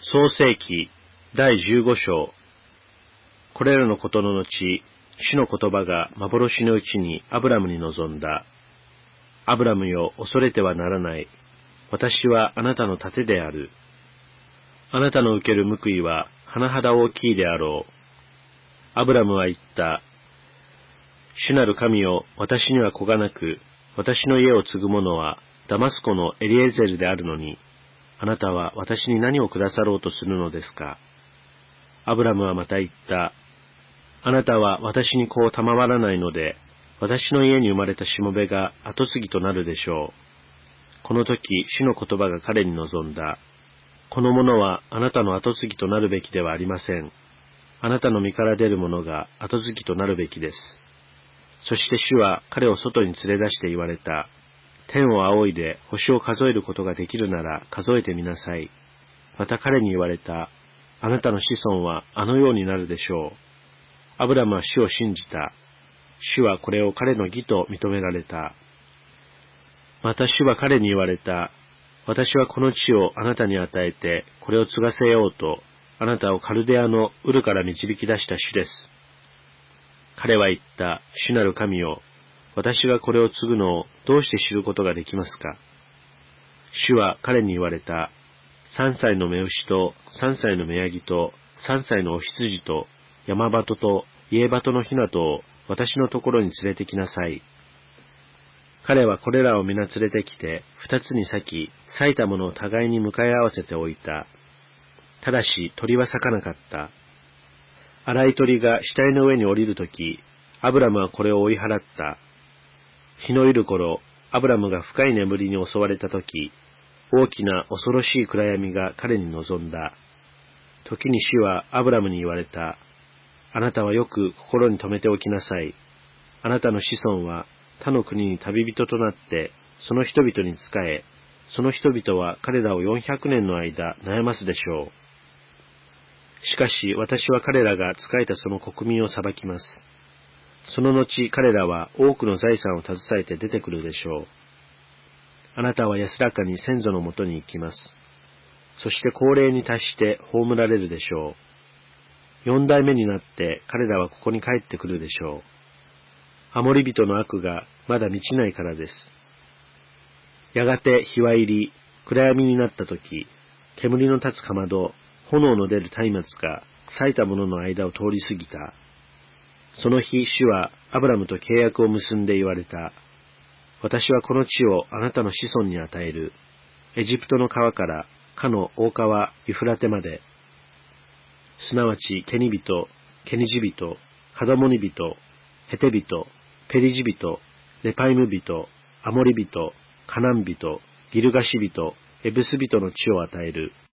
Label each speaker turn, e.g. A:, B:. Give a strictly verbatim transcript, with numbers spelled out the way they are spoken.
A: 創世記だいじゅうご章。これらのことの後、主の言葉が幻のうちにアブラムに臨んだ。アブラムよ、恐れてはならない。私はあなたの盾である。あなたの受ける報いは甚だ大きいであろう。アブラムは言った。主なる神よ、私には子がなく、私の家を継ぐ者はダマスコのエリエゼルであるのに、あなたは私に何をくださろうとするのですか。アブラムはまた言った。あなたは私に子を賜らないので、私の家に生まれたしもべが跡継ぎとなるでしょう。この時、主の言葉が彼に臨んだ。この者はあなたの跡継ぎとなるべきではありません。あなたの身から出る者が跡継ぎとなるべきです。そして主は彼を外に連れ出して言われた。天を仰いで星を数えることができるなら数えてみなさい。また彼に言われた。あなたの子孫はあのようになるでしょう。アブラムは主を信じた。主はこれを彼の義と認められた。また主は彼に言われた。私はこの地をあなたに与えて、これを継がせようと、あなたをカルデアのウルから導き出した主です。彼は言った。主なる神よ。私がこれを継ぐのをどうして知ることができますか。主は彼に言われた。三歳の雌牛と三歳の雌ヤギと三歳のお羊と山鳩と家鳩のひなとを私のところに連れてきなさい。彼はこれらを皆連れてきて二つに裂き、裂いたものを互いに向かい合わせておいた。ただし鳥は裂かなかった。荒い鳥が死体の上に降りるとき、アブラムはこれを追い払った。日の入る頃、アブラムが深い眠りに襲われたとき、大きな恐ろしい暗闇が彼に臨んだ。時に主はアブラムに言われた。あなたはよく心に留めておきなさい。あなたの子孫は他の国に旅人となって、その人々に仕え、その人々は彼らをよんひゃくねんの間悩ますでしょう。しかし私は彼らが仕えたその国民を裁きます。その後彼らは多くの財産を携えて出てくるでしょう。あなたは安らかに先祖のもとに行きます。そして高齢に達して葬られるでしょう。四代目になって彼らはここに帰ってくるでしょう。アモリ人の悪がまだ満ちないからです。やがて日は入り、暗闇になったとき、煙の立つかまど、炎の出る松明が裂いた者の間を通り過ぎた。その日、主はアブラムと契約を結んで言われた。私はこの地をあなたの子孫に与える。エジプトの川からかの大川ユフラテまで。すなわちケニ人、ケニジ人、カダモニ人、ヘテ人、ペリジ人、レパイム人、アモリ人、カナン人、ギルガシ人、エブス人の地を与える。